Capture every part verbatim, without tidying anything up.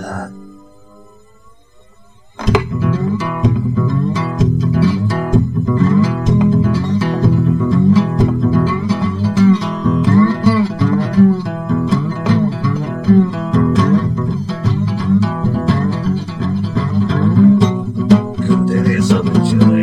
that. Good day, it's up in Chile.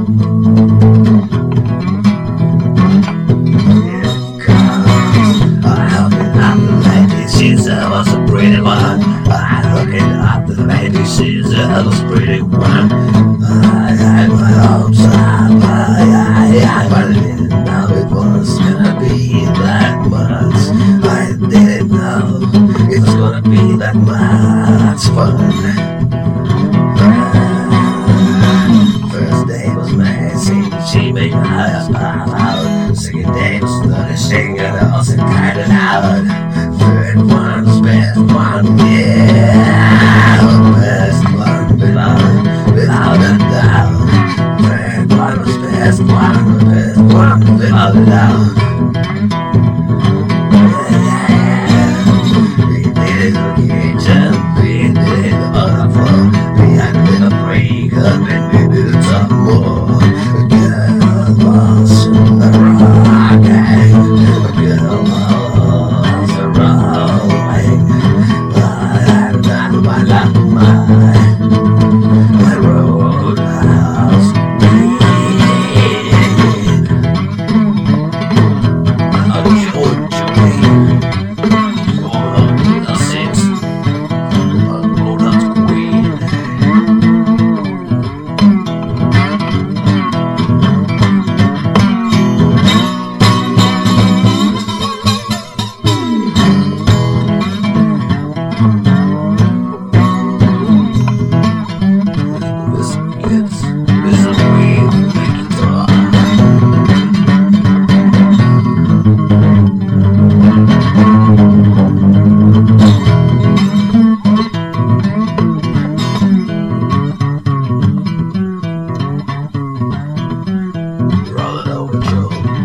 She's a was a pretty one. I looked at the lady, she's a was pretty one. I had my hopes up, I, I, I, but I didn't know it was gonna be that much. I didn't know it was gonna be that much fun. First day was amazing, she made my eyes pop out. Second day was slowly singing, also kinda loud. Third one was best one, yeah. Best one without, without a doubt. Third one was best one, the best one without a doubt. Yeah, we did it in the kitchen, we did it in the other floor. We had a little break up and we did it some more. The girl was in the rock, the girl was a rolling. I had my lap, my roadhouse beat. A Georgia for the six, a roadhouse queen. Biscuits, with a weed, we guitar. Roll it over, Joe.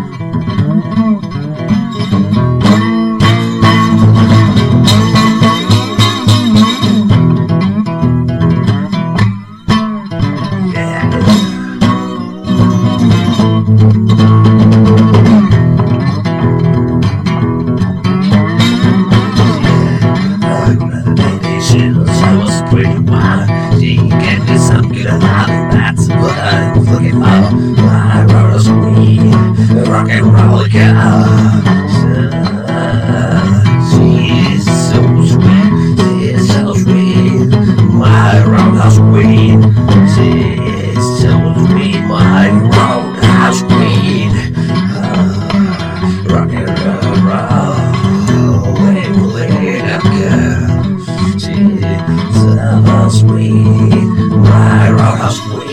She was pretty wild. She gave me some good love, and that's what I was looking for. I wrote a sweet rock and roll girl. She's so sweet, she's so sweet, my roundhouse queen. She's so sweet, my roundhouse queen. Uh, rock and roll, wait, wait, girl. She's so sweet, my roundhouse queen.